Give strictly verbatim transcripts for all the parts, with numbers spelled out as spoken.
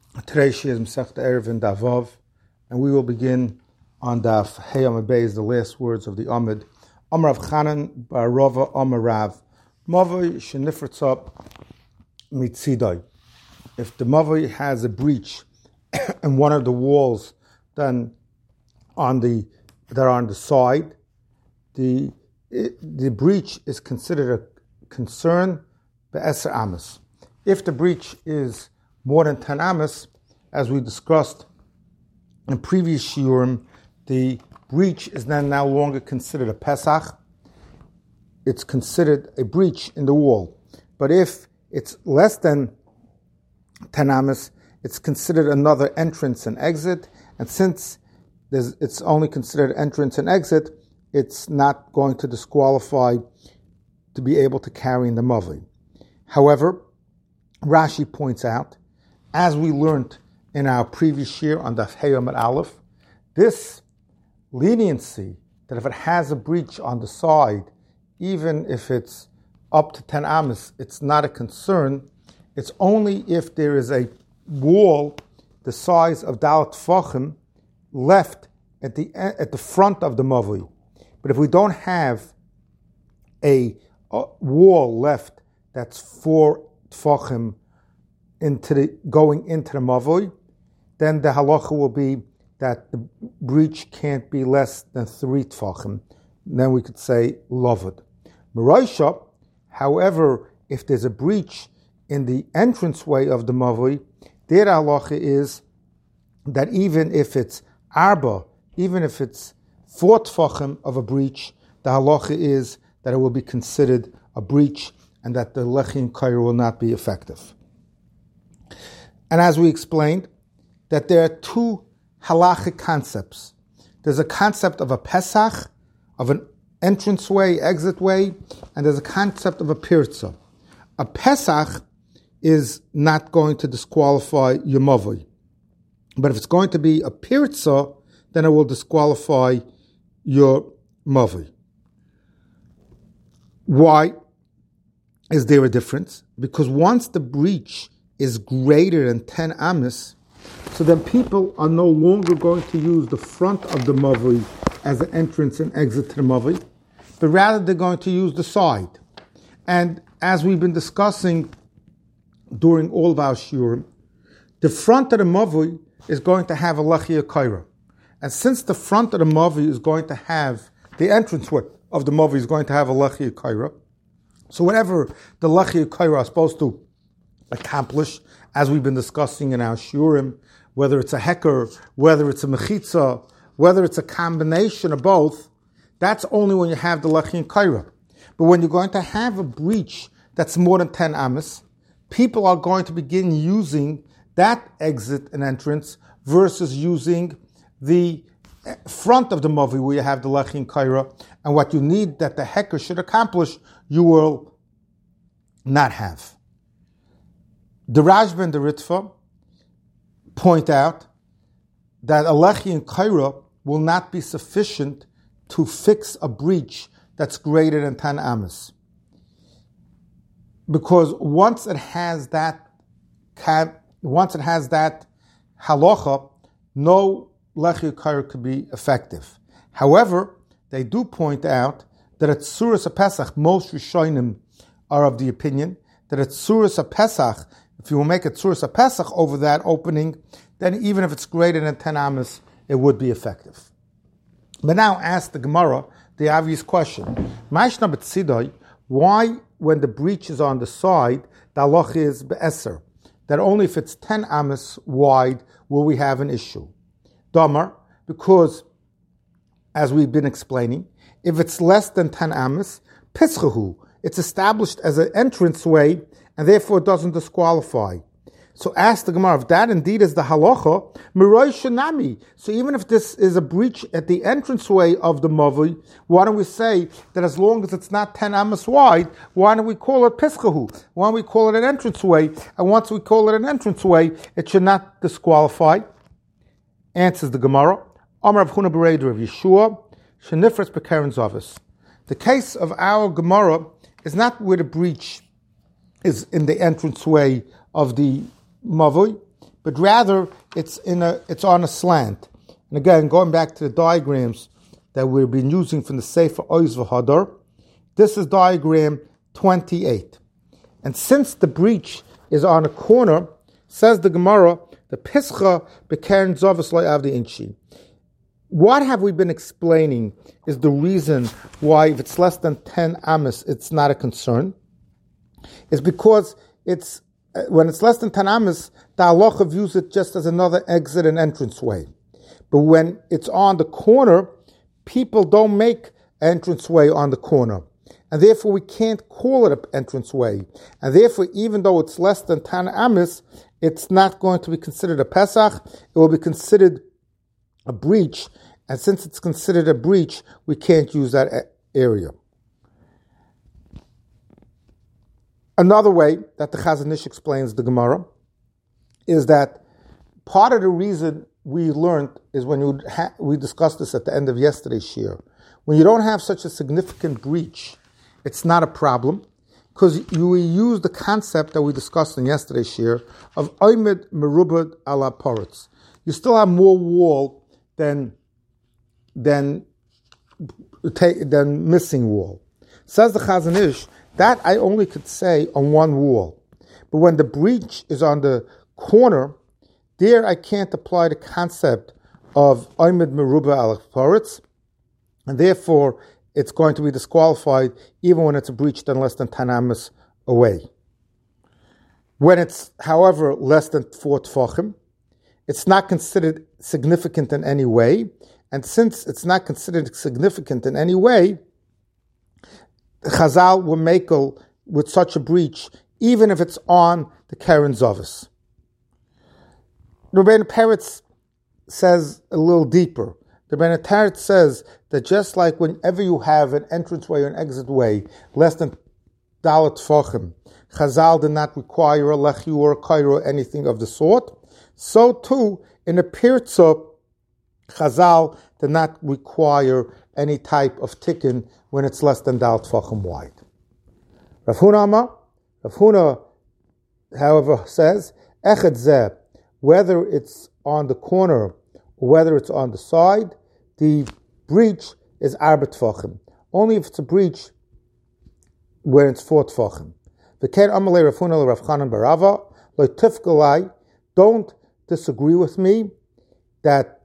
Today she is Masechta Eruvin Daf Vav, and we will begin on Daf Hey Amud Beis, the last words of the Amud. Amar Rav Chanan bar Rava Amar Rav Mavoi shenifritza mitzidai. If the Mavoi has a breach in one of the walls, then on the that are on the side, the it, the breach is considered a concern be'eser amas. If the breach is more than ten amas, as we discussed in previous shiurim, the breach is then no longer considered a pesach. It's considered a breach in the wall. But if it's less than ten amas, it's considered another entrance and exit. And since there's, it's only considered entrance and exit, it's not going to disqualify to be able to carry in the mavli. However, Rashi points out, as we learned in our previous year on Daf Hey Amud Aleph, this leniency that if it has a breach on the side, even if it's up to ten amas, it's not a concern. It's only if there is a wall the size of Dalat Tfachim left at the at the front of the mavli. But if we don't have a, a wall left that's four Tfachim into the going into the mavoi, then the halacha will be that the breach can't be less than three tfachim. Then we could say lovad. Meraisha, however, if there's a breach in the entranceway of the mavoi, their halacha is that even if it's arba, even if it's four tfachim of a breach, the halacha is that it will be considered a breach and that the lechin kair will not be effective. And as we explained, that there are two halachic concepts. There's a concept of a pesach, of an entranceway, exitway, and there's a concept of a pirza. A pesach is not going to disqualify your mavoi. But if it's going to be a pirza, then it will disqualify your mavoi. Why is there a difference? Because once the breach is greater than ten amas, so then people are no longer going to use the front of the mavli as an entrance and exit to the mavli, but rather they're going to use the side. And as we've been discussing during all of our shiurim, the front of the mavli is going to have a lachia kaira. And since the front of the mavli is going to have, the entranceway of the mavli is going to have a lachia kaira, so whatever the lachia kaira is supposed to accomplish, as we've been discussing in our shiurim, whether it's a heker, whether it's a mechitza, whether it's a combination of both, that's only when you have the lachin kaira. But when you're going to have a breach that's more than ten amas, people are going to begin using that exit and entrance versus using the front of the mavli where you have the lachin kaira, and what you need that the heker should accomplish, you will not have. The Rashba and the Ritva point out that a lechi and kaira will not be sufficient to fix a breach that's greater than ten amas. Because once it has that once it has that halacha, no lechi and kaira could be effective. However, they do point out that at Suras HaPesach, most Rishonim are of the opinion that at Suras HaPesach, if you will make a Tzuras HaPesach over that opening, then even if it's greater than ten amas, it would be effective. But now ask the Gemara the obvious question. Ma'ishna b'tzidai, why, when the breach is on the side, the halacha is be'eser, that only if it's ten amas wide will we have an issue? Damar, because, as we've been explaining, if it's less than ten amas, pischahu, it's established as an entranceway, and therefore it doesn't disqualify. So ask the Gemara, if that indeed is the halacha, miroi shenami. So even if this is a breach at the entranceway of the mavli, why don't we say that as long as it's not ten amas wide, why don't we call it pischahu? Why don't we call it an entranceway? And once we call it an entranceway, it should not disqualify. Answers the Gemara, Amar Rav Huna Bereder of Yeshua, shenifres bekeren zavis. The case of our Gemara is not where the breach is in the entranceway of the mavoi, but rather it's in a it's on a slant. And again, going back to the diagrams that we've been using from the Sefer Oz v'Hadar, this is diagram twenty-eight. And since the breach is on a corner, says the Gemara, the Pischa bekern zovas lo avdi inchi. What have we been explaining is the reason why if it's less than ten amas, it's not a concern. It's because it's when it's less than ten amas, the halacha views it just as another exit and entrance way. But when it's on the corner, people don't make entrance way on the corner. And therefore we can't call it an entrance way. And therefore, even though it's less than ten amas, it's not going to be considered a Pesach. It will be considered a breach. And since it's considered a breach, we can't use that area. Another way that the Chazon Ish explains the Gemara is that part of the reason we learned is when you ha- we discussed this at the end of yesterday's shir. When you don't have such a significant breach, it's not a problem because you use the concept that we discussed in yesterday's shir of oimid merubad ala poritz. You still have more wall than than than missing wall. Says the Chazon Ish, that I only could say on one wall. But when the breach is on the corner, there I can't apply the concept of oimid meruba ala poritz, and therefore it's going to be disqualified even when it's a breach than less than ten amas away. When it's, however, less than four tefachim, it's not considered significant in any way, and since it's not considered significant in any way, Chazal will makel with such a breach, even if it's on the Keren Zovis. Rabbeinu Peretz says a little deeper. The Rabbeinu Peretz says that just like whenever you have an entranceway or an exitway less than dalat tefachim, Chazal did not require a lechi or a kairo or anything of the sort, so too in a pirza, Chazal did not require any type of tikkun when it's less than dalat tefachim wide. Rav Huna Amar, Rav Huna, however, says echad zeh, whether it's on the corner or whether it's on the side, the breach is arba tefachim. Only if it's a breach where it's four tefachim. V'ken amalei Rav Huna Rav Chanan barava lo tifkalai. Don't disagree with me that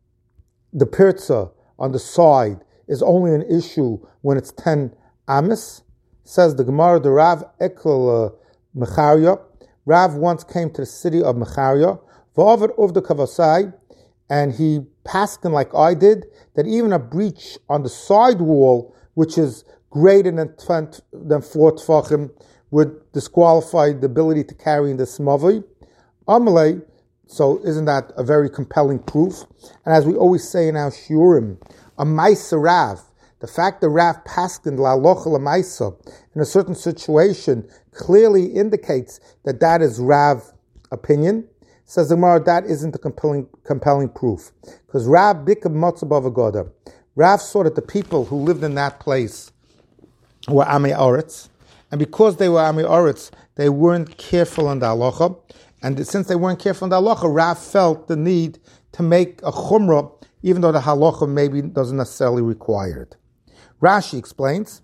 the pirza on the side is only an issue when it's ten amis. Says the Gemara, the Rav Ekel Mecharia. Rav once came to the city of Mecharia, v'over uvda kavasai, and he paskin like I did, that even a breach on the side wall, which is greater than, than four tefachim, would disqualify the ability to carry in the smavi. Amalei, so isn't that a very compelling proof? And as we always say in our shiurim, a ma'aser Rav, the fact that Rav paskin la'alocha l'ma'aser in a certain situation clearly indicates that that is Rav opinion. Says the Gemara, that isn't a compelling compelling proof. Because Rav bikam matzabav agoda. Rav saw that the people who lived in that place were Amei Oretz, and because they were Amei Oretz, they weren't careful on the halacha, and since they weren't careful on the halacha, Rav felt the need to make a chumrah, even though the halacha maybe doesn't necessarily require it. Rashi explains,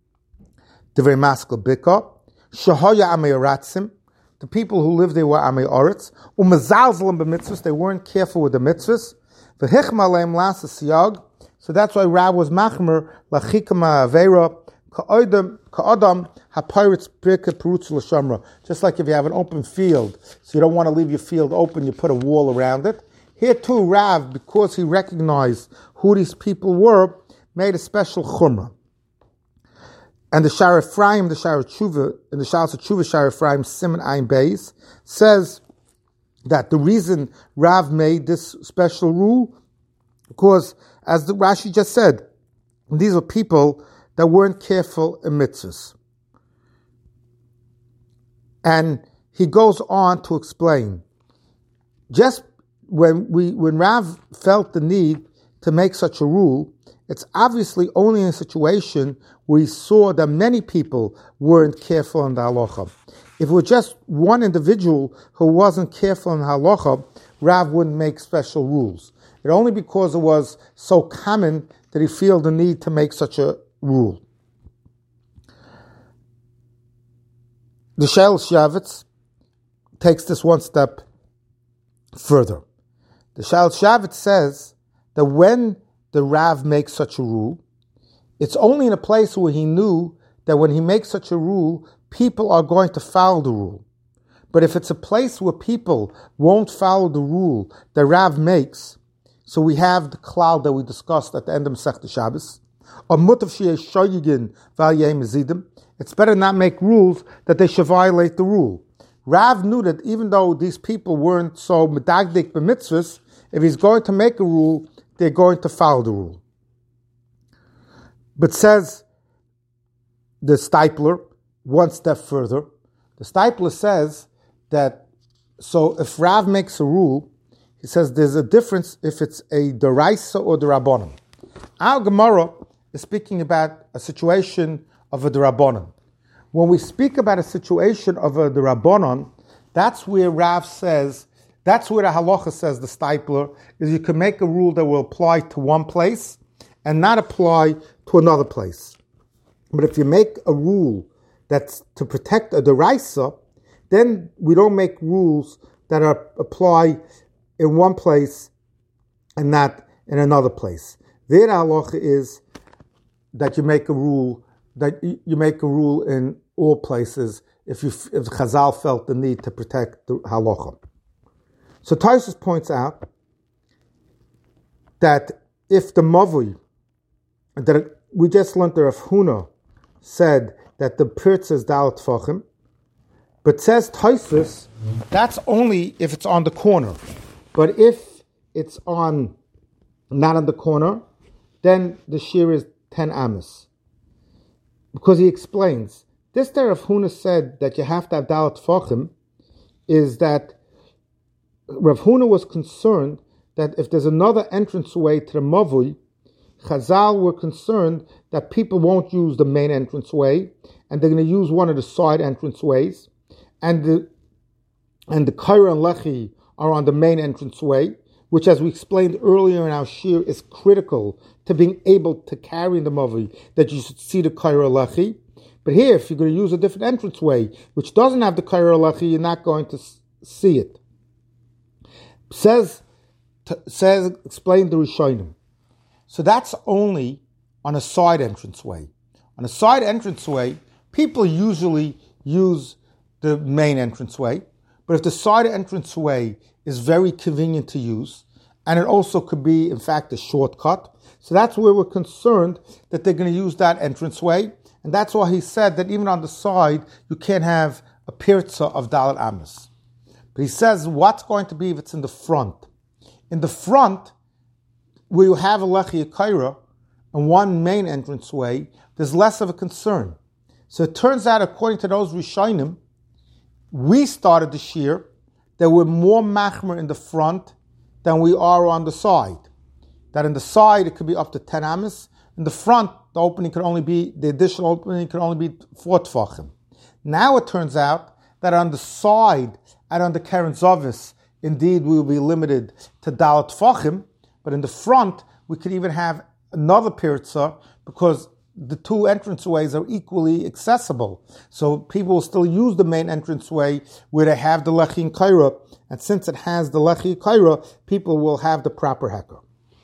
Divrei Maskil Bika, Shahaya Amei Oratzim, the people who lived there were Amei Oretz, Umazalzalim b'mitzvahs, they weren't careful with the mitzvahs, V'hichma leim lasa siyag, so that's why Rav was machmer, lachikama avera, ka'odam, ka'odam, ha-pirates birka perutz l'shamra, just like if you have an open field, so you don't want to leave your field open, you put a wall around it. Here too, Rav, because he recognized who these people were, made a special chumrah. And the Shar Ephraim, the Shar Tshuva, in the Shar Tshuva, Shar Ephraim, Siman Ayin Beis, says that the reason Rav made this special rule, because, as the Rashi just said, these were people that weren't careful in mitzvahs. And he goes on to explain, just when we, when Rav felt the need to make such a rule, it's obviously only in a situation where he saw that many people weren't careful in the halacha. If it were just one individual who wasn't careful in halacha, Rav wouldn't make special rules. It only because it was so common that he felt the need to make such a rule. The Shel Shavitz takes this one step further. The Shel Shavitz says that when the Rav makes such a rule, it's only in a place where he knew that when he makes such a rule, people are going to follow the rule. But if it's a place where people won't follow the rule that Rav makes, so we have the cloud that we discussed at the end of Masechta Shabbos, it's better not make rules that they should violate the rule. Rav knew that even though these people weren't so medagdik b'mitzvahs, if he's going to make a rule, they're going to follow the rule. But says the Steipler, one step further, the Steipler says that, so if Rav makes a rule, he says there's a difference if it's a deraisa or derabbanan. Our Gemara is speaking about a situation of a derabbanan. When we speak about a situation of a derabbanan, that's where Rav says, that's where the halacha says, the Steipler, is you can make a rule that will apply to one place and not apply to another place. But if you make a rule that's to protect a deraisa, then we don't make rules that are apply in one place and not in another place. Their halacha is that you make a rule that you make a rule in all places if you if Chazal felt the need to protect the halacha. So Tosfos points out that if the Mavui, that we just learned that Rav Huna said that the Pirtz is Dalet Tfachim, but says Tosfos, that's only if it's on the corner. But if it's on, not on the corner, then the shear is ten amas. Because he explains, this there Rav Huna said that you have to have Dalet Tfachim, is that Rav Huna was concerned that if there's another entranceway to the Mavui, Chazal were concerned that people won't use the main entranceway, and they're going to use one of the side entranceways, and the and the Kaira and Lechi are on the main entranceway, which, as we explained earlier in our shir, is critical to being able to carry in the Mavui, that you should see the Kaira Lechi. But here, if you're going to use a different entranceway, which doesn't have the Kaira Lechi, you're not going to see it. Says, t- says, explain the Rishonim. So that's only on a side entranceway. On a side entranceway, people usually use the main entranceway, but if the side entranceway is very convenient to use, and it also could be, in fact, a shortcut, so that's where we're concerned that they're going to use that entranceway, and that's why he said that even on the side, you can't have a pirza of Dalet Amos. But he says, what's going to be if it's in the front? In the front, where you have a Lechi Kaira and one main entranceway, there's less of a concern. So it turns out, according to those Rishonim, we started the shir that we're more machmer in the front than we are on the side. That in the side, it could be up to ten amas. In the front, the opening could only be, the additional opening could only be four tfachim. Now it turns out that on the side and on the Keren Zovis, indeed, we will be limited to Dalet Tfachim, but in the front, we could even have another pirza because the two entranceways are equally accessible. So people will still use the main entranceway where they have the Lechi and Kaira, and since it has the Lechi and Kaira, people will have the proper heker.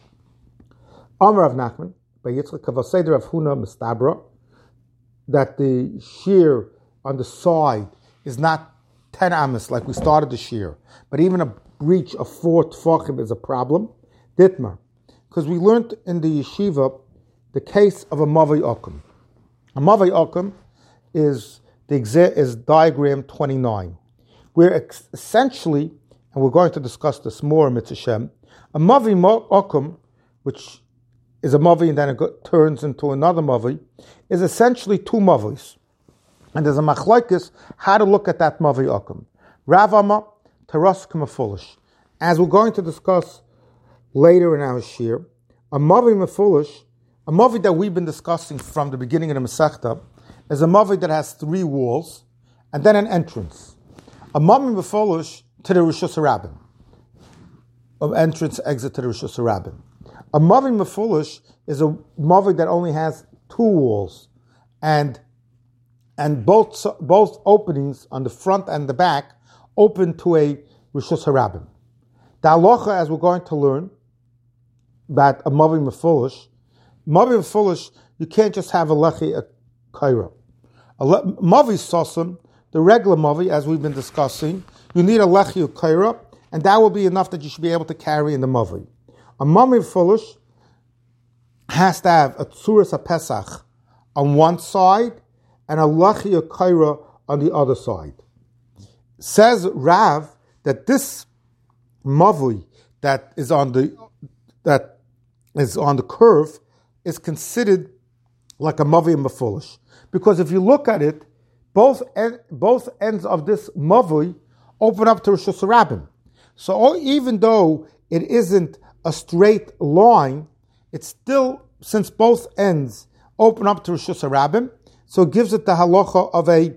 Amar Rav Nachman, by Yitzchak Kavaseder Rav Huna Mistabra, that the shear on the side is not ten amas like we started the shear, but even a breach of four tfachim is a problem. Ditmar, because we learned in the yeshiva the case of a Mavai Okum. A Mavai Okum is the exa- is diagram twenty-nine, where ex- essentially, and we're going to discuss this more in Mitzvah Shem, a Mavai Okum, which is a Mavai and then it go- turns into another Mavai, is essentially two Mavais. And there's a machlokes how to look at that Mavai Okum. Rav Amma, Taras Kamafulish. As we're going to discuss later in our shir, a Mavai Mefulish, a Mavi that we've been discussing from the beginning of the Masechta, is a Mavi that has three walls, and then an entrance. A Mavim B'Folish to the Rishus Harabim. Of entrance, exit to the Rishus Harabim. A Mavim B'Folish is a Mavim that only has two walls, and and both both openings on the front and the back open to a Rishus Harabim. The halacha, as we're going to learn, that a Mavim B'Folish, Mavim B'Folish, you can't just have a lechi a kaira. A Mavi Sosam, the regular Mavi, as we've been discussing, you need a lechi a kaira, and that will be enough that you should be able to carry in the Mavi. A Mavim B'Folish has to have a Tzuras HaPesach on one side and a lechi a kaira on the other side. Says Rav that this Mavi that is on the that is on the curve is considered like a Mavi and B'Folish. Because if you look at it, both en- both ends of this Mavi open up to Rishus Harabim. So even though it isn't a straight line, it's still, since both ends open up to Rishus Harabim, so it gives it the halacha of a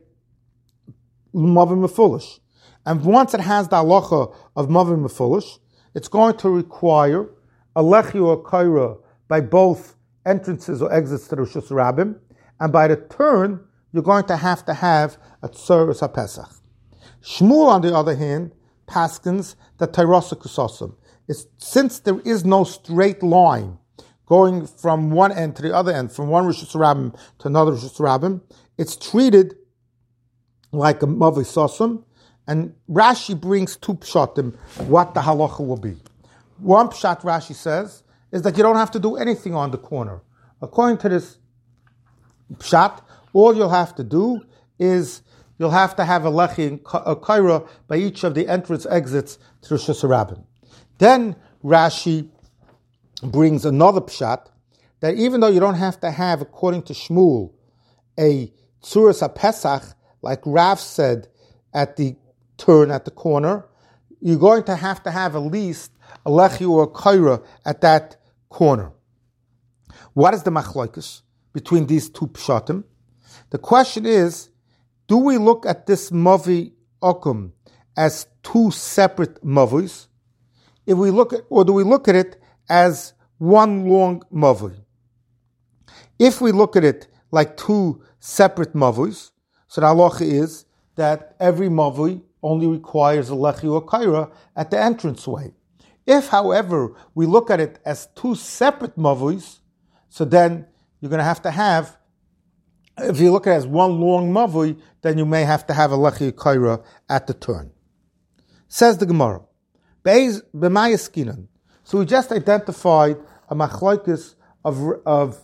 Mavi and B'Folish. And once it has the halacha of Mavi and B'Folish, it's going to require a lechi or a kaira by both entrances or exits to the Rishus Harabim, and by the turn, you're going to have to have a Tzuras HaPesach. Shmuel, on the other hand, paskins that Tairasa Kusosim. Since there is no straight line going from one end to the other end, from one Rishus Harabim to another Rishus Harabim, it's treated like a Mavi Sosim, and Rashi brings two pshatim, what the halacha will be. One pshat, Rashi says, is that you don't have to do anything on the corner. According to this pshat, all you'll have to do is you'll have to have a lechi and a kaira by each of the entrance exits to the Rishus Harabim. Then Rashi brings another pshat that even though you don't have to have, according to Shmuel, a Tzuras HaPesach, like Rav said at the turn at the corner, you're going to have to have at least a lechi or a kaira at that corner. What is the machlokes between these two pshatim? The question is, do we look at this Mavi Okum as two separate Mavis? If we look at, or do we look at it as one long Mavi? If we look at it like two separate Mavis, so the halacha is that every Mavi only requires a lechi or kaira at the entranceway. If, however, we look at it as two separate Mavis, so then you're going to have to have, if you look at it as one long Mavi, then you may have to have a lechi kaira at the turn. Says the Gemara, B'mayaskinan. So we just identified a machlokes of, of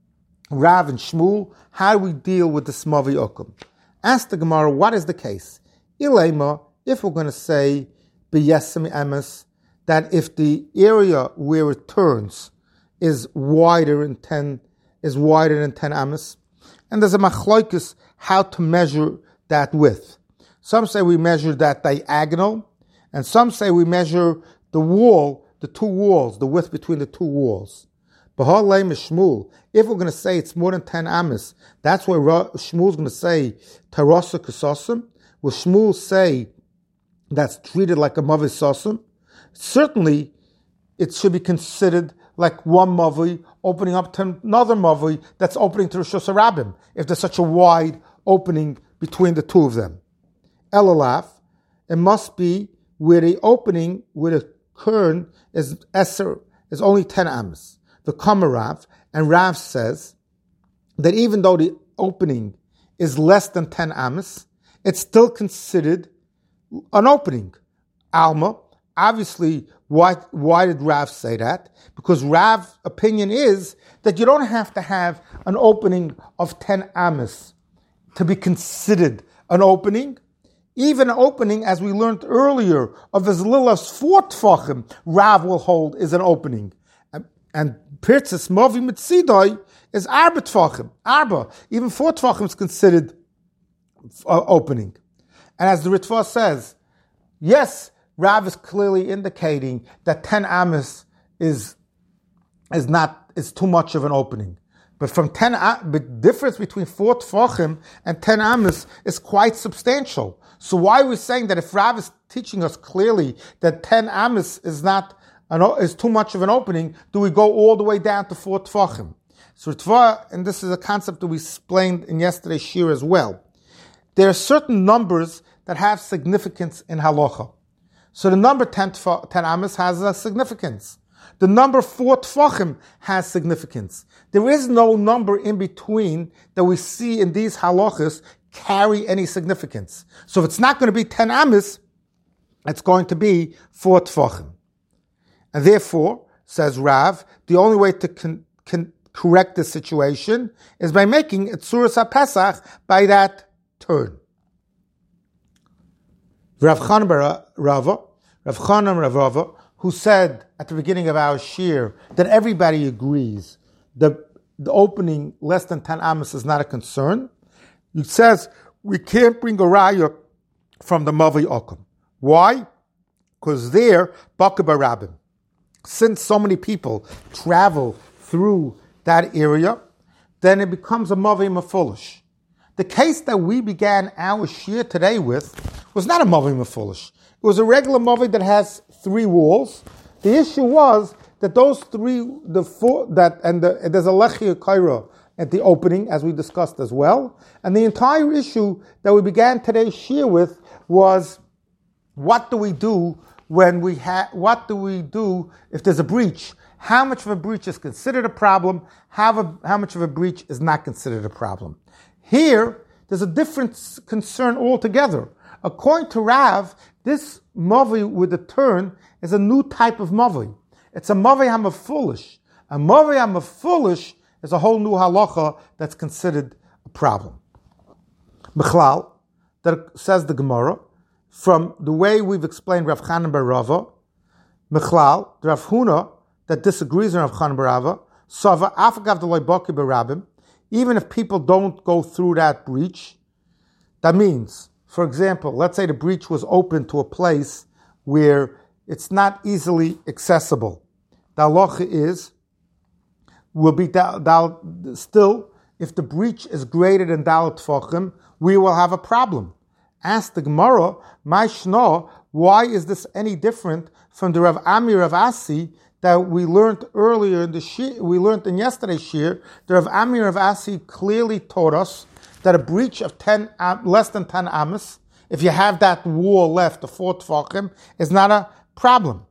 Rav and Shmuel. How do we deal with this Mavi Okum? Ask the Gemara, what is the case? Ilema, if we're going to say b'yesem emes, that if the area where it turns is wider than ten, is wider than ten amas, and there's a machlokes how to measure that width. Some say we measure that diagonal, and some say we measure the wall, the two walls, the width between the two walls. B'halei Shmuel, if we're going to say it's more than ten amas, that's why Shmuel's going to say Tarasa Kusosim. Will Shmuel say that's treated like a Mavi Sosim? Certainly, it should be considered like one Mavi opening up to another Mavi that's opening to Rishus Harabim, if there's such a wide opening between the two of them. Elalaf, it must be where the opening, where the kern is Eser, is only ten amas. The Kamarav, and Rav says that even though the opening is less than ten amas, it's still considered an opening. Alma, obviously, why, why did Rav say that? Because Rav's opinion is that you don't have to have an opening of ten amas to be considered an opening. Even an opening, as we learned earlier, of as little as four tfachim, Rav will hold is an opening. And, and Pirtzis Mavi Mitzidai is arba tfachim. Arba. Even four tfachim is considered uh, opening. And as the Ritva says, yes, Rav is clearly indicating that ten amas is, is not, is too much of an opening. But from ten, the difference between four tefachim and ten amas is quite substantial. So why are we saying that if Rav is teaching us clearly that ten amas is not an, is too much of an opening, do we go all the way down to four tefachim? So Ritva, and this is a concept that we explained in yesterday's shir as well. There are certain numbers that have significance in halacha. So the number ten, ten amas has a significance. The number four tefachim has significance. There is no number in between that we see in these halachas carry any significance. So if it's not going to be ten amas, it's going to be four tefachim. And therefore, says Rav, the only way to con- con- correct the situation is by making it Tzuras HaPesach by that turn. Rav Chanan bar Rava, Rav Chanan bar Rava, who said at the beginning of our shir that everybody agrees that the opening less than ten amas is not a concern, he says we can't bring a raya from the Mavi Okum. Why? Because there, Baka Barabim, since so many people travel through that area, then it becomes a Mavi Mefulish. The case that we began our shir today with was not a Mavi Mefulish. It was a regular Mavi that has three walls. The issue was that those three, the four, that, and, the, and there's a Lechia Kaira at the opening, as we discussed as well. And the entire issue that we began today's shir with was, what do we do when we have, what do we do if there's a breach? How much of a breach is considered a problem? How, a, how much of a breach is not considered a problem? Here, there's a different concern altogether. According to Rav, this Mavi with the turn is a new type of Mavi. It's a Mavi HaMefulish. A Mavi HaMefulish is a whole new halacha that's considered a problem. Mechlal, that says the Gemara, from the way we've explained Rav Chanan bar Rava, Mechlal, the Rav Huna, that disagrees with Rav Chanan bar Rava, Sava Afagav the Loibaki Barabim, even if people don't go through that breach, that means, for example, let's say the breach was open to a place where it's not easily accessible. The halacha is, will be da, da, still, if the breach is greater than Dalet Tefachim, we will have a problem. Ask the Gemara, my Shna, why is this any different from the Rav Ami Rav Asi that we learned earlier in the shir, we learned in yesterday's shir? The Rav Ami Rav Asi clearly taught us that a breach of ten, less than ten amas, if you have that wall left, the four tefachim, is not a problem.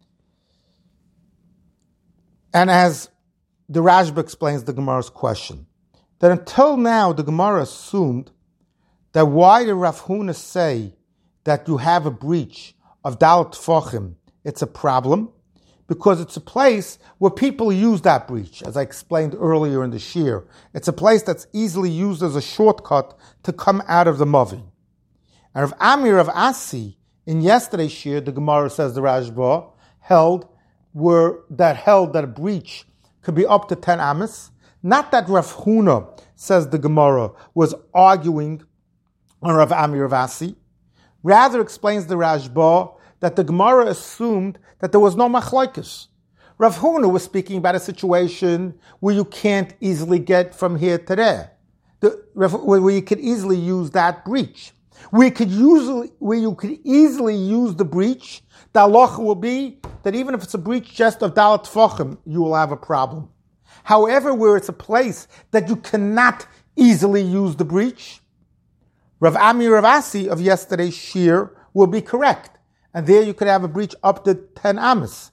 And as the Rashba explains the Gemara's question, that until now the Gemara assumed that why did Rav Huna say that you have a breach of Dalet Tefachim, it's a problem, because it's a place where people use that breach, as I explained earlier in the shir. It's a place that's easily used as a shortcut to come out of the Mavi. And Rav Ami Rav Asi, in yesterday's shir, the Gemara says the Rashba, held were that held that a breach could be up to ten amas. Not that Rav Huna, says the Gemara, was arguing on Rav Ami Rav Asi. Rather explains the Rashba that the Gemara assumed that there was no machlokes. Rav Huna was speaking about a situation where you can't easily get from here to there, the, where you could easily use that breach. We could usually, where you could easily use the breach, the halacha will be that even if it's a breach just of Dalet Tefachim, you will have a problem. However, where it's a place that you cannot easily use the breach, Rav Ami Rav Asi of yesterday's shir will be correct. And there you could have a breach up to ten amas.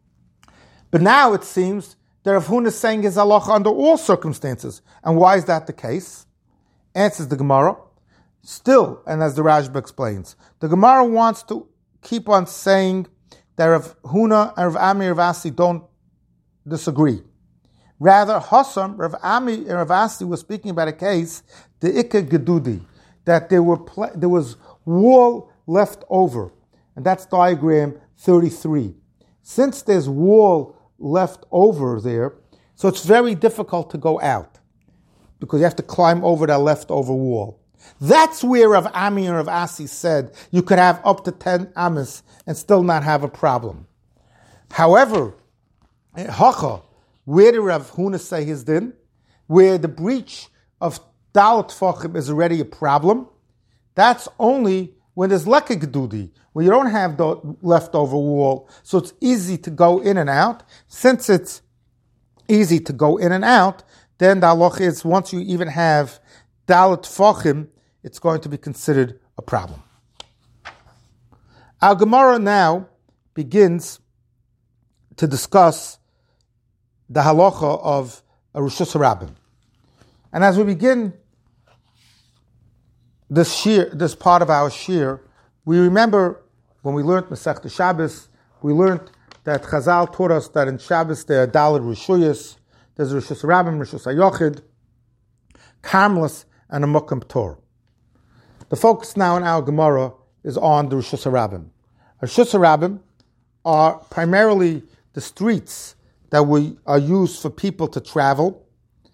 But now it seems that Rav Huna is saying his halacha under all circumstances. And why is that the case? Answers the Gemara. Still, and as the Rashba explains, the Gemara wants to keep on saying that Rav Huna and Rav Ami Rav Asi don't disagree. Rather, Hassam, Rav Ami and Rav Asi were speaking about a case, the Ikka Gedudi, that there were pl- there was wall left over. And that's diagram thirty-three. Since there's wall left over there, so it's very difficult to go out because you have to climb over that leftover wall. That's where Rav Ami and Rav Asi said you could have up to ten amas and still not have a problem. However, Hacha, where did Rav Huna say his din? where the breach of Dalet Tfachim is already a problem, that's only when there's Leke Gedudi, where you don't have the leftover wall, so it's easy to go in and out. Since it's easy to go in and out, then the halacha is once you even have Dalet Tfachim, it's going to be considered a problem. Our Gemara now begins to discuss the halacha of a Rishus Harabim. And as we begin this shir, this part of our shir, we remember when we learned Masechta Shabbos, we learned that Chazal taught us that in Shabbos there are Dalet Rishuyos, there's a Rishus Harabim, Rishus HaYochid, Karmelis, and a Mukam Torah. The focus now in our Gemara is on the Rishus Harabim. Rishus Harabim are primarily the streets that we are used for people to travel,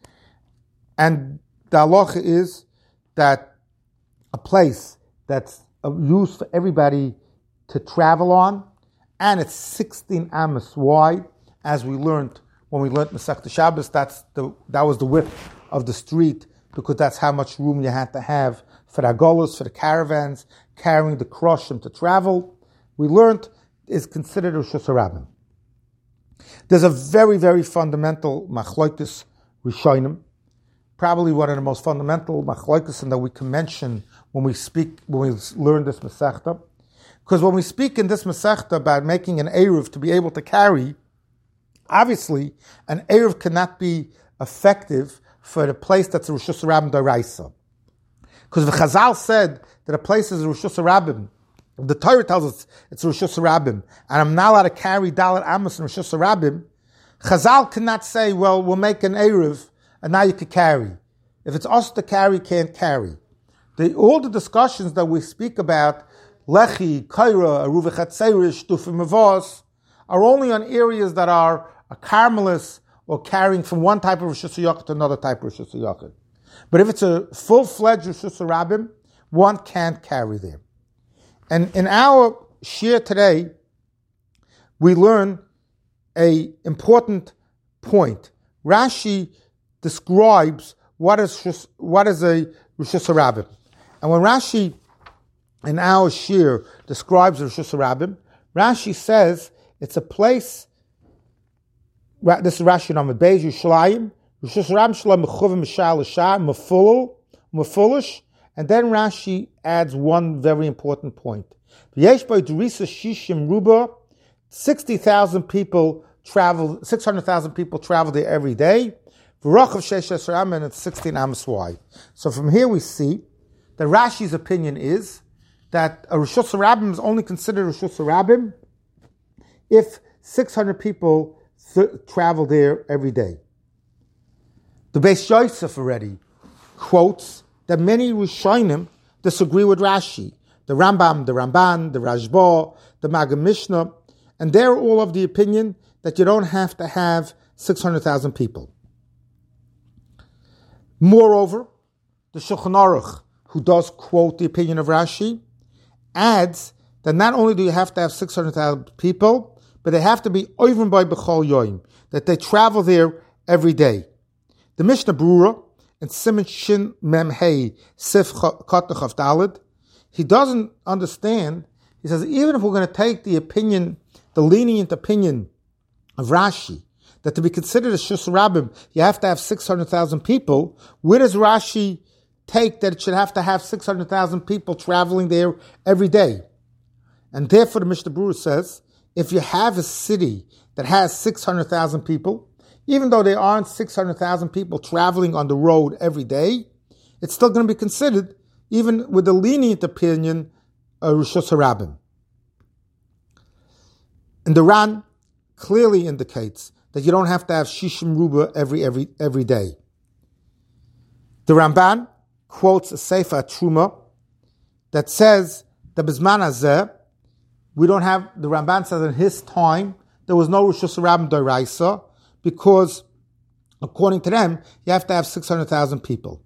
and the halacha is that a place that's used for everybody to travel on, and it's sixteen amos wide, as we learned when we learned Masechta Shabbos. That's the that was the width of the street, because that's how much room you had to have for the agolos, for the caravans, carrying the kroshim to travel. We learned is considered Rishus Harabim. There's a very, very fundamental machloikis rishonim, probably one of the most fundamental machloikis that we can mention when we speak, when we learn this Masechta. Because when we speak in this Masechta about making an Eruv to be able to carry, obviously an Eruv cannot be effective for the place that's a Rishus Harabim D'Oraisa. Because the Chazal said that a place is a Rishus Harabim, the Torah tells us it's Rishus Harabim, and I'm not allowed to carry Dalet Amos and Rishus Harabim, Chazal cannot say, well, we'll make an Eruv, and now you can carry. If it's us to carry, can't carry. The, all the discussions that we speak about, Lechi, Kaira, Eruv Chatzerish, Dufim Avos, are only on areas that are a Karmelis or carrying from one type of Rishus HaYochid to another type of Rishus HaYochid. But if it's a full-fledged Rishus Harabim, one can't carry there. And in our shir today, we learn a important point. Rashi describes what is what is a Rishus Harabim. And when Rashi in our shir describes a Rishus Harabim, Rashi says it's a place, this is Rashi Amud Beis Yushalayim, Rishus Harabim Shalom Mechuvim Mishal L'Shar Mefulul Mefulish. And then Rashi adds one very important point. sixty thousand people travel, six hundred thousand people travel there every day. And it's sixteen amos wide. So from here we see that Rashi's opinion is that a Rishus Harabim is only considered a Rishus Harabim if six hundred people th- travel there every day. The Beis Yosef already quotes that many Rishonim disagree with Rashi. The Rambam, the Ramban, the Rashba, the Maggid Mishnah, and they're all of the opinion that you don't have to have six hundred thousand people. Moreover, the Shulchan Aruch, who does quote the opinion of Rashi, adds that not only do you have to have six hundred thousand people, but they have to be oivim by b'chol yoim, that they travel there every day. The Mishnah Brura, in Siman Shin Mem Hey Sif Kotach of Dalid, he doesn't understand. He says, even if we're going to take the opinion, the lenient opinion of Rashi, that to be considered a Rishus Harabim, you have to have six hundred thousand people, where does Rashi take that it should have to have six hundred thousand people traveling there every day? And therefore the Mishnah Brura says, if you have a city that has six hundred thousand people, even though there aren't six hundred thousand people traveling on the road every day, it's still going to be considered, even with the lenient opinion, a Rishus Harabim. And the Ran clearly indicates that you don't have to have Shishim Ruba every every every day. The Ramban quotes a Sefer Truma that says that Bizman Hazeh, we don't have, the Ramban says in his time, there was no Rishus Harabim D'Oraisa, because according to them, you have to have six hundred thousand people.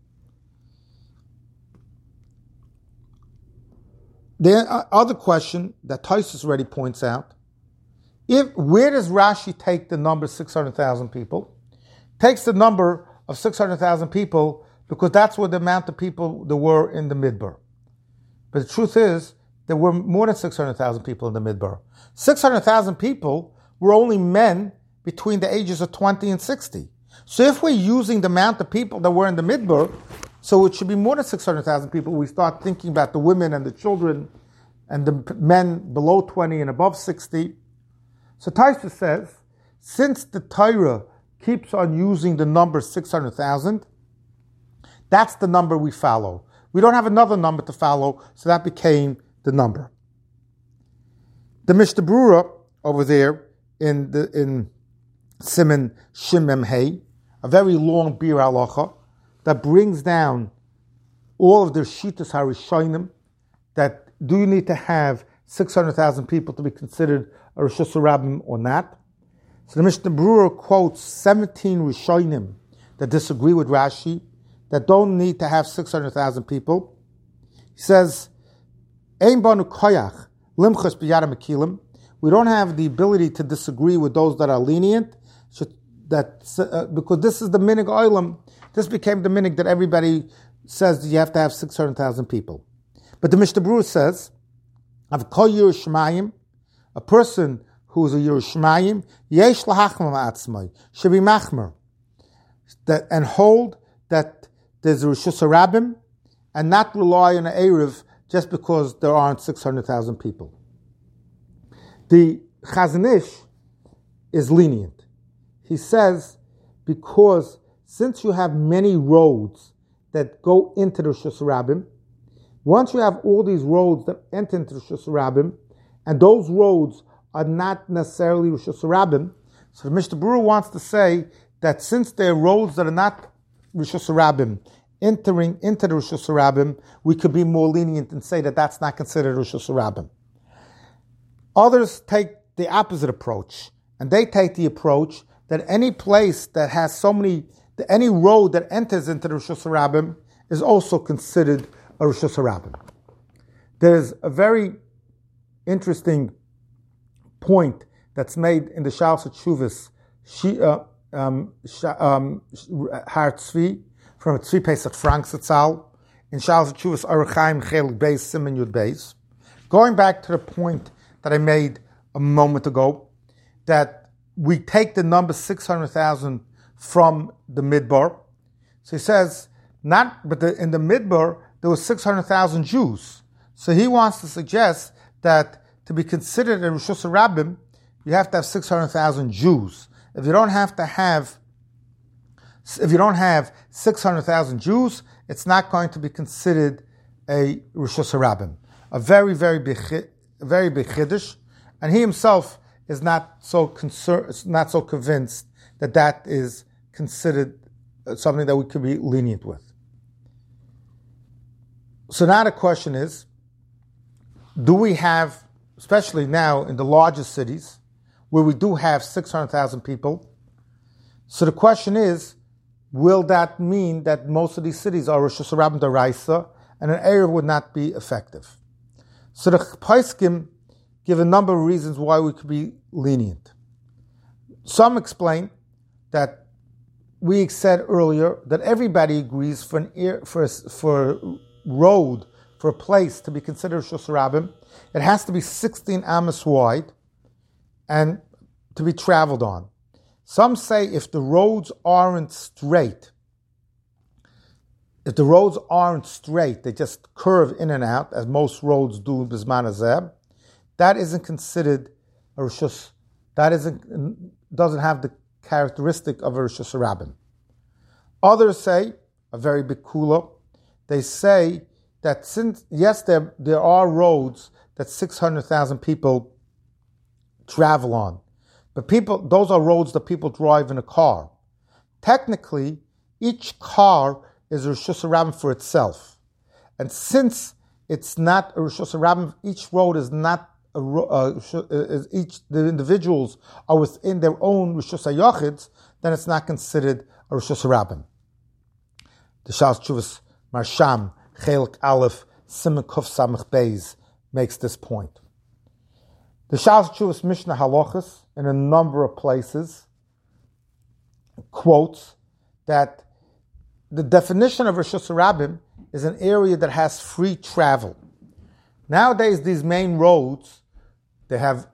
The other question that Tosfos already points out, if where does Rashi take the number six hundred thousand people? Takes the number of six hundred thousand people because that's what the amount of people there were in the Midbar. But the truth is, there were more than six hundred thousand people in the Midbar. six hundred thousand people were only men between the ages of twenty and sixty. So if we're using the amount of people that were in the Midbar, so it should be more than six hundred thousand people, we start thinking about the women and the children and the men below twenty and above sixty. So Taisa says, since the Torah keeps on using the number six hundred thousand, that's the number we follow. We don't have another number to follow, so that became the number. The Mishnah Berurah over there in the in Siman Shin Mem Hey, a very long Bir Halacha that brings down all of the Shitas HaRishonim, that do you need to have six hundred thousand people to be considered a Rosh Hashanah or not? So the Mishnah Berurah quotes seventeen Rishonim that disagree with Rashi, that don't need to have six hundred thousand people. He says, Ein banu koyach limchus b'yad mekilim. We don't have the ability to disagree with those that are lenient, that uh, because this is the minig oilam. This became the minig that everybody says you have to have six hundred thousand people. But the Mishnah Berurah says, of kol Yerushalayim, a person who is a Yerushalayim, yesh lahachma ma'atzmai, should be machmer, that and hold that there's a Rosh Hashanah and not rely on an Erev just because there aren't six hundred thousand people. The Chazon Ish is lenient. He says, because since you have many roads that go into the Rosh Hashanah, once you have all these roads that enter into the Rosh Hashanah, and those roads are not necessarily Rosh Hashanah, so the Mishnah Berurah wants to say that since there are roads that are not Rosh Hashanah entering into the Rosh Hashanah, we could be more lenient and say that that's not considered Rosh Hashanah. Others take the opposite approach, and they take the approach that any place that has so many, any road that enters into the Rosh Hashanah is also considered a Rosh Hashanah. There's a very interesting point that's made in the Shalos HaTshuvos, uh, um, um, Har Tzvi, from Tzvi Pesach Frank Zatzal, in Shalos HaTshuvos Orach Chaim Chelik Beis Siman Yud Beis. Going back to the point that I made a moment ago, that we take the number six hundred thousand from the Midbar. So he says, not, but the, in the Midbar, there was six hundred thousand Jews. So he wants to suggest that to be considered a Rosh Hashanah, you have to have six hundred thousand Jews. If you don't have to have, if you don't have six hundred thousand Jews, it's not going to be considered a Rosh Hashanah. A very, very big, very big chiddush, and he himself is not so concerned, not so convinced that that is considered something that we could be lenient with. So now the question is, do we have, especially now in the largest cities, where we do have six hundred thousand people, so the question is, will that mean that most of these cities are Rosh Hashanah D'Oraisa, and an Erev would not be effective? So the Poskim give a number of reasons why we could be lenient. Some explain that we said earlier that everybody agrees for an air, for a, for a road, for a place to be considered Rosh Hashanah, it has to be sixteen amos wide and to be traveled on. Some say if the roads aren't straight, if the roads aren't straight, they just curve in and out, as most roads do Bizman Hazeh, that isn't considered a Rosh Hashanah. That isn't, doesn't have the characteristic of a Rosh Hashanah. Others say, a very big kula, they say that since, yes, there, there are roads that six hundred thousand people travel on, but people, those are roads that people drive in a car. Technically, each car is a Rosh Hashanah for itself. And since it's not a Rosh Hashanah, each road is not a, uh, is each, the individuals are within their own Rosh Hashanah, then it's not considered a Rosh Hashanah. The Shalos HaTshuvos Marsham, Chelik Aleph, Siman Kuf Samach Beis makes this point. The Shalos HaTshuvos Mishnah Halachos, in a number of places, quotes that the definition of Rosh Hashanah is an area that has free travel. Nowadays, these main roads, they have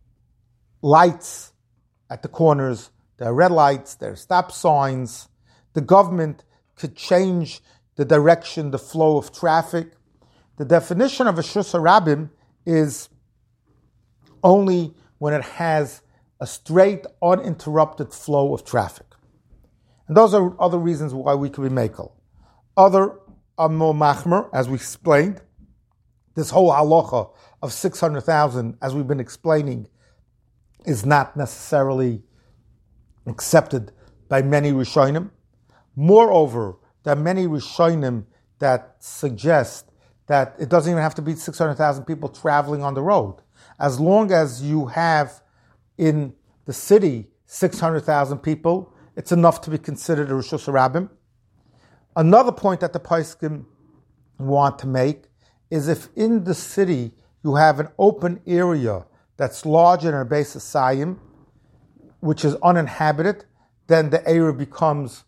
lights at the corners, there are red lights, there are stop signs. The government could change the direction, the flow of traffic. The definition of a Rosh Hashanah is only when it has a straight, uninterrupted flow of traffic. And those are other reasons why we could be makel. Other are more machmer, as we explained. This whole halacha of six hundred thousand, as we've been explaining, is not necessarily accepted by many Rishonim. Moreover, there are many Rishonim that suggest that it doesn't even have to be six hundred thousand people traveling on the road. As long as you have in the city six hundred thousand people, it's enough to be considered a Rosh Hashanah. Another point that the Poskim want to make is if in the city you have an open area that's larger than a base of Sayim, which is uninhabited, then the area becomes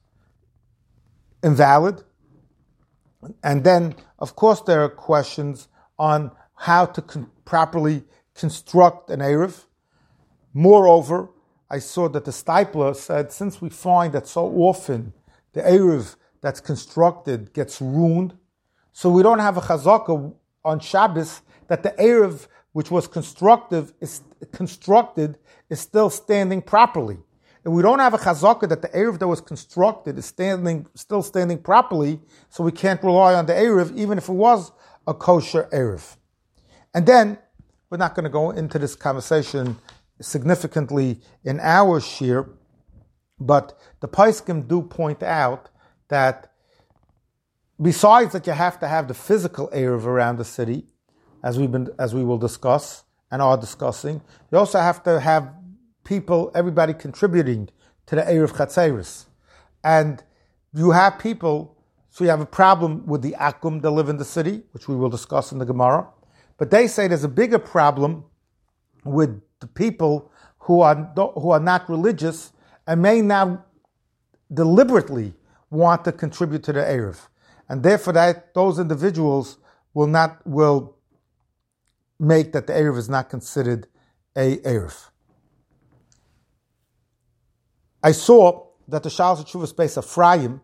invalid. And then, of course, there are questions on how to con- properly construct an Erev. Moreover, I saw that the Stipler said, since we find that so often the Erev that's constructed gets ruined, so we don't have a chazakah on Shabbos that the Erev which was constructive is constructed is still standing properly. And we don't have a chazakah that the Erev that was constructed is standing still standing properly, so we can't rely on the Erev even if it was a kosher Erev. And then, we're not going to go into this conversation significantly in our shir, but the Poskim do point out that besides that you have to have the physical Erev around the city, as we've been, as we will discuss and are discussing, you also have to have people, everybody contributing to the Erev Chatzeris. And you have people, so you have a problem with the Akum that live in the city, which we will discuss in the Gemara, but they say there's a bigger problem with the people who are who are not religious and may now deliberately want to contribute to the Erev. And therefore that those individuals will not will make that the Erev is not considered a Erev. I saw that the Shalos HaTshuvos Beis Ephraim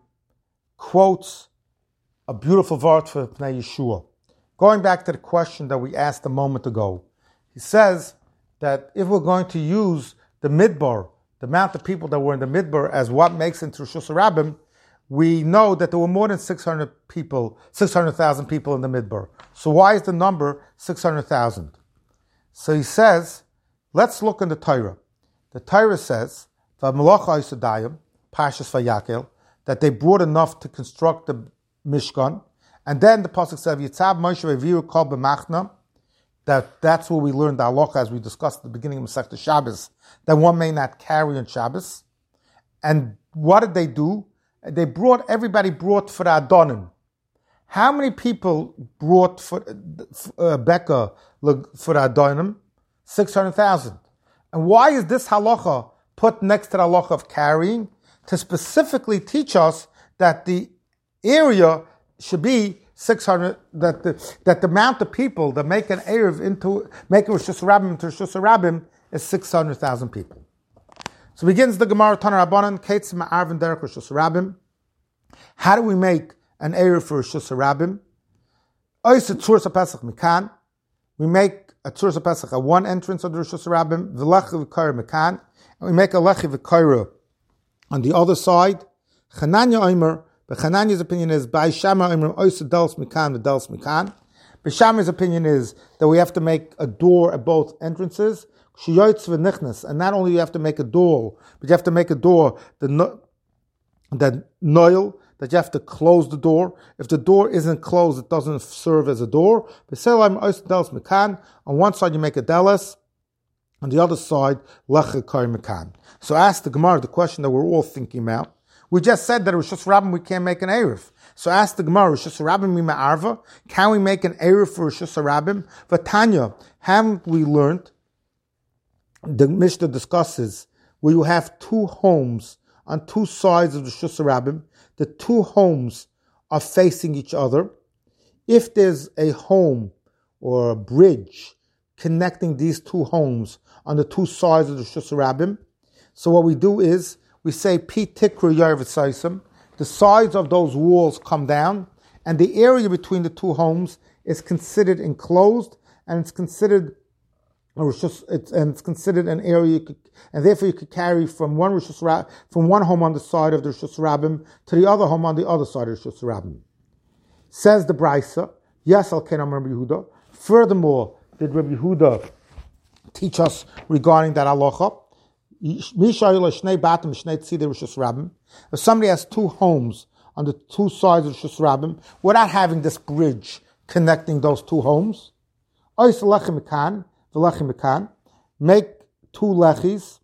quotes a beautiful word for Pnei Yeshua. Going back to the question that we asked a moment ago, he says that if we're going to use the Midbar, the amount of people that were in the Midbar, as what makes into Rosh Hashanah, we know that there were more than six hundred people, six hundred thousand people in the Midbar. So why is the number six hundred thousand? So he says, let's look in the Torah. The Torah says, Parshas Vayakel, that they brought enough to construct the Mishkan. And then the pasuk says, Yitzhak Moshe v'Viru kol b'machna, that that's where we learned the halacha, as we discussed at the beginning of Masechta Shabbos, that one may not carry on Shabbos. And what did they do? They brought, everybody brought for the Adonim. How many people brought for uh, Becca for the Adonim? six hundred thousand. And why is this halacha put next to the halacha of carrying? To specifically teach us that the area should be six hundred, that the that the amount of people that make an Erev into, make a Rosh Hashanah into Rosh Hashanah is six hundred thousand people. So begins the Gemara Tana Rabbanan, Kates Ma'arvin Derek Rosh Hashanah. How do we make an Erev for Rosh Hashanah? Ois Tzursa Pesach Mikan. We make a Tzursa Pesach at one entrance of the Rosh Hashanah, V'lechi V'kayra Mikan, and we make a Lechi V'kayra on the other side. Chananya Omer, but Chananya's opinion is, By Shama Omer Ois Dels Mikan V'Dels Mikan. But Shama's opinion is that we have to make a door at both entrances, and not only you have to make a door, but you have to make a door the that noil, that you have to close the door. If the door isn't closed, it doesn't serve as a door. On one side you make a deles, on the other side, lecha kar mekan. So ask the Gemara the question that we're all thinking about. We just said that Rosh Hashanah we can't make an Erev. So ask the Gemara, Rosh Hashanah mi ma'arva, can we make an Erev for Rosh Hashanah? Vatanya, haven't we learned, the Mishnah discusses, where you have two homes on two sides of the Rishus Rabbim, the two homes are facing each other. If there's a home or a bridge connecting these two homes on the two sides of the Rishus Rabbim, so what we do is we say Pi Tikra Yair V'Saisam. The sides of those walls come down, and the area between the two homes is considered enclosed, and it's considered or it's just it's and it's considered an area you could, and therefore you could carry from one Rishus Rab, from one home on the side of the Rishus Rabbim to the other home on the other side of the Rishus Rabbim. Says the Brisa, yes, al ken amar Rabbi Yehuda. Furthermore, did Rabbi Yehuda teach us regarding that halacha? If somebody has two homes on the two sides of Rishus Rabbim without having this bridge connecting those two homes, make two lechis,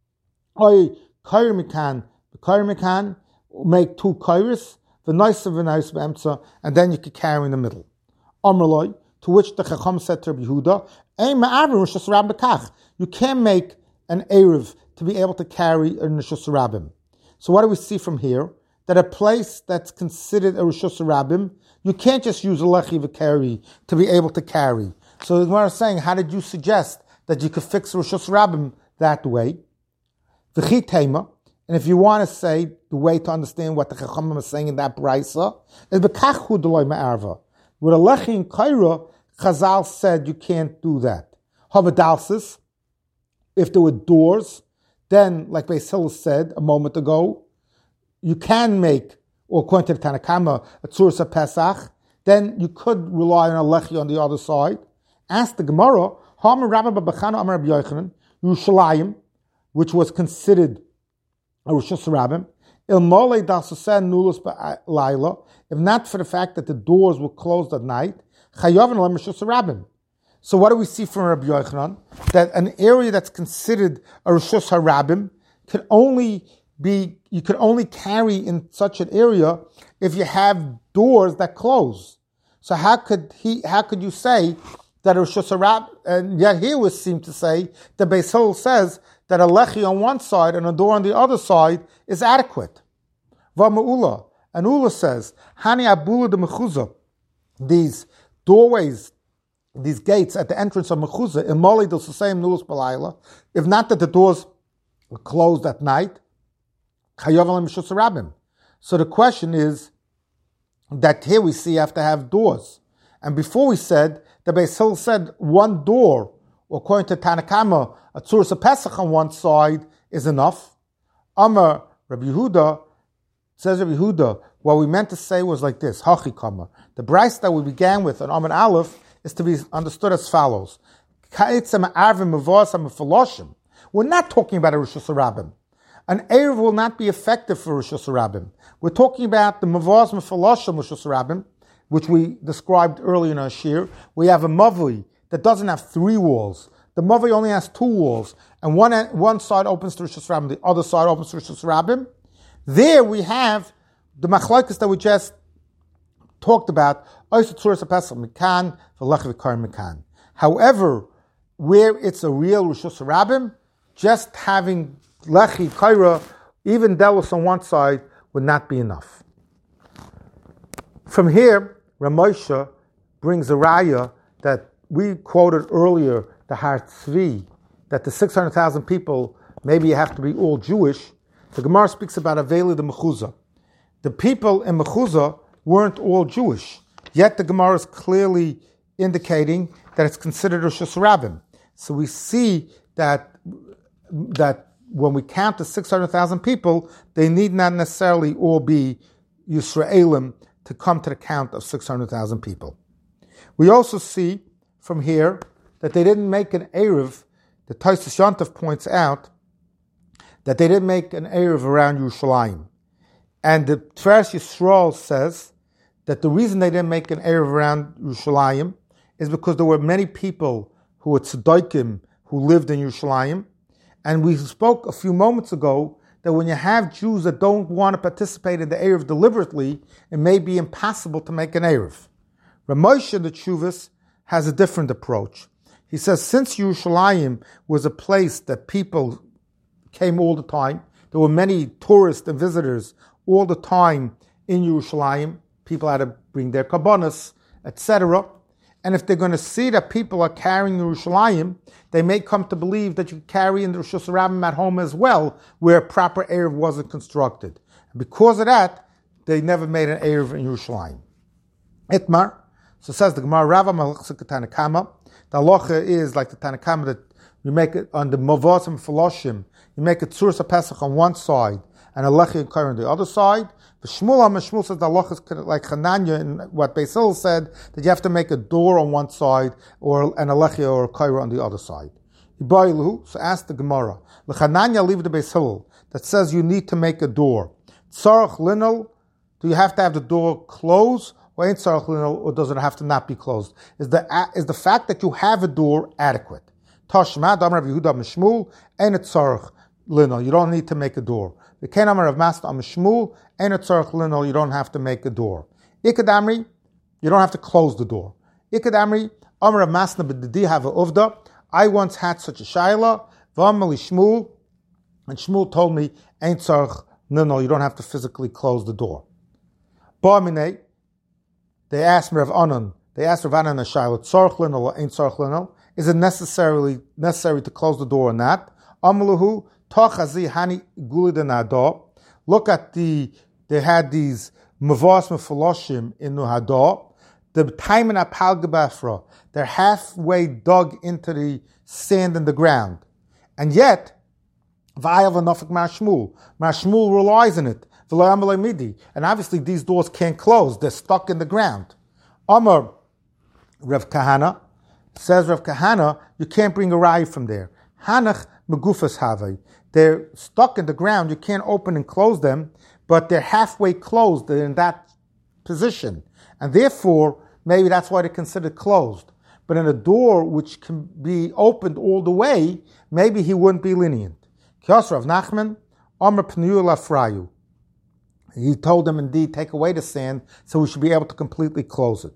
make two kairis, and then you could carry in the middle. To which the Chacham said to Rabbi Yehuda, you can't make an Erev to be able to carry a Rishus Rabbim. So what do we see from here? That a place that's considered a Rishus Rabbim, you can't just use a Lechi V'Kari to be able to carry. So the Gemara is saying, how did you suggest that you could fix a Rishus Rabbim that way? V'chi Tema, and if you want to say the way to understand what the Chachamim is saying in that Brisa, is B'kachu D'loi Ma'arva. With a Lechi and Kaira, Chazal said you can't do that. Havadalsis, if there were doors, then, like Beis Hillel said a moment ago, you can make, or according to the Tanakama, a Tzuras Pesach, then you could rely on a Lechi on the other side. Ask the Gemara, Yerushalayim, which was considered a Rishus Rabbim, if not for the fact that the doors were closed at night, so what do we see from Rabbi Yochanan? That an area that's considered a Rishus Harabim can only be, you can only carry in such an area if you have doors that close. So how could he, how could you say that a Rishus Harabim, and yet he would seem to say, the Beis Hillel says that a Lechi on one side and a door on the other side is adequate. V'ma'ula, and Ula says, Hani Abula de Mechuzah, these doorways, these gates at the entrance of Mechuzah, in Mali they'll say Nulus Balayla, if not that the doors are closed at night, Chayav Rishus Rabbim. So the question is that here we see you have to have doors. And before we said, the Beis Hillel said one door, or according to Tanakama, a Tzuras Pesach on one side is enough. Amar Rabbi Yehuda, says Rabbi Yehuda, what we meant to say was like this, Hachi Kama. The Bryce that we began with on Amar Aleph is to be understood as follows. We're not talking about a Rishus Rabbim. An Erev will not be effective for Rishus Rabbim. We're talking about the Mavos Mefaloshim Rishus Rabbim, which we described earlier in our shir. We have a Mavui that doesn't have three walls. The Mavui only has two walls, and one one side opens to Rishus Rabbim, the other side opens to Rishus Rabbim. There we have the machlokes that we just talked about. However, where it's a real Rishus Rabbim, just having Lechi, Kaira, even Delos on one side would not be enough. From here, Ramosha brings a raya that we quoted earlier, the Har Tzvi, that the six hundred thousand people, maybe you have to be all Jewish. The Gemara speaks about Aveli the Mechuzah. The people in Mechuzah weren't all Jewish. Yet the Gemara is clearly indicating that it's considered a Rishus Rabbim. So we see that that when we count the six hundred thousand people, they need not necessarily all be Yisraelim to come to the count of six hundred thousand people. We also see from here that they didn't make an Erev. The Tosfos Yontif points out that they didn't make an Erev around Yerushalayim. And the Tiferes Yisrael says that the reason they didn't make an Erev around Yerushalayim is because there were many people who were tzedaikim who lived in Yerushalayim. And we spoke a few moments ago that when you have Jews that don't want to participate in the Erev deliberately, it may be impossible to make an Erev. Ramosha, the Tshuvas, has a different approach. He says since Yerushalayim was a place that people came all the time, there were many tourists and visitors all the time in Yerushalayim. People had to bring their kabbanas, et cetera. And if they're going to see that people are carrying Yerushalayim, they may come to believe that you carry in the Rosh Hashanah at home as well, where a proper Erev wasn't constructed. And because of that, they never made an Erev in Yerushalayim. Itmar, so says the Gemara, Rava Malachsa Tanakama. The halacha is like the Tanakama that you make it on the Mavosim Faloshim, you make a Tzuras Pesach on one side and a Lechi and Kair on the other side. The Shmuel Shmuel says the halacha is like Chananya in what Beis Hillel said, that you have to make a door on one side or and a Lechi or a Kair on the other side. So ask the Gemara, the Chananya leave the Beis Hillel that says you need to make a door. Tzarach Linel, do you have to have the door closed? Or ain't tzarach linel, or does it have to not be closed? Is the is the fact that you have a door adequate? Tashma, Damar of Yehuda Mishmul, ain't it tzarach linel? You don't need to make a door. The Ken Amar of Master Mishmul, ain't it tzarach linel? You don't have to make a door. Ikadamri, you don't have to close the door. Ikadamri, Amar of Master B'Didi have a uvda. I once had such a shaila. V'amali Shmuel, and Shmuel told me, ain't tzarach linel. You don't have to physically close the door. Ba'minei. They asked Rav Anan, they asked Rav Anan a shaila, tzarach linel or ain't tzarach linel? Is it necessarily necessary to close the door or not? Amaluhu, tachazi hani gulid. Look at the, they had these mavos mefaloshim in Nuhada. The time in apal gebafra, they're halfway dug into the sand in the ground. And yet, v'ayav anofik ma'ashmul. Ma'ashmul relies on it. And obviously these doors can't close. They're stuck in the ground. Amar Rav Kahana, says Rav Kahana, you can't bring a raya from there. Hanach megufas havay. They're stuck in the ground. You can't open and close them, but they're halfway closed. They're in that position. And therefore, maybe that's why they're considered closed. But in a door which can be opened all the way, maybe he wouldn't be lenient. Kios Rav Nachman, Amar Pniu Lafrayu. He told them, indeed, take away the sand, so we should be able to completely close it.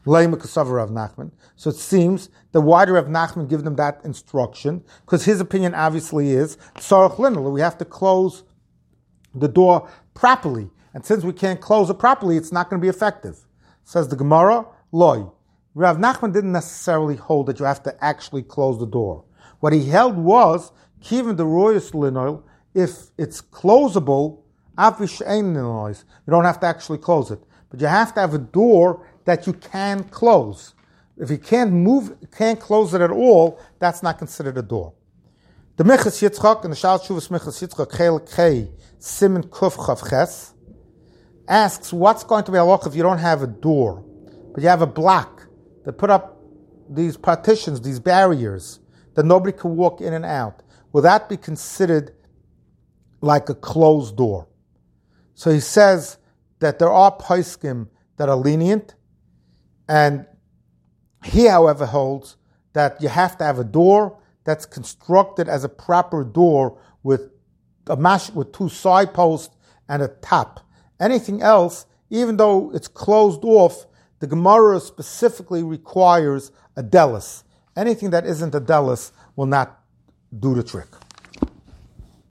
Rav Nachman. So it seems that why did Rav Nachman give them that instruction? Because his opinion obviously is, tzarach linel, we have to close the door properly. And since we can't close it properly, it's not going to be effective. Says the Gemara, loy. Rav Nachman didn't necessarily hold that you have to actually close the door. What he held was, kiven the royus linel, if it's closable, you don't have to actually close it. But you have to have a door that you can close. If you can't move, can't close it at all, that's not considered a door. The Mechas Yitzchak, and the Shal Shuvas Mechas Yitzchak, Chel Kei, Simen Kuf Chav Ches, asks, what's going to be halach if you don't have a door, but you have a block that put up these partitions, these barriers, that nobody can walk in and out? Will that be considered like a closed door? So he says that there are poskim that are lenient, and he, however, holds that you have to have a door that's constructed as a proper door with a mash with two side posts and a top. Anything else, even though it's closed off, the Gemara specifically requires a delis. Anything that isn't a delis will not do the trick.